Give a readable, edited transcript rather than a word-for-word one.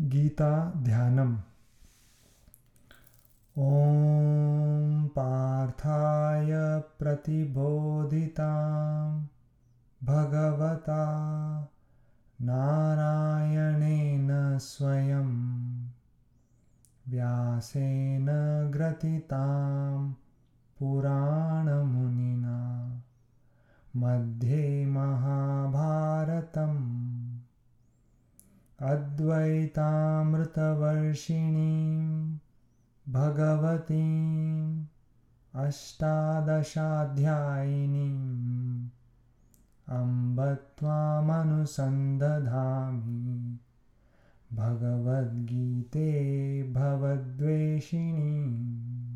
गीता ध्यानम्। ॐ पार्थाय प्रतिबोधितां भगवता नारायणेन स्वयं व्यासेन ग्रथितां पुराणमुनिना मध्ये महाभारतम् अद्वैतामृतवर्षिणीं भगवतीम् अष्टादशाध्यायिनीम् अम्ब त्वामनुसन्दधामि भगवद्गीते भवद्वेषिणीम्।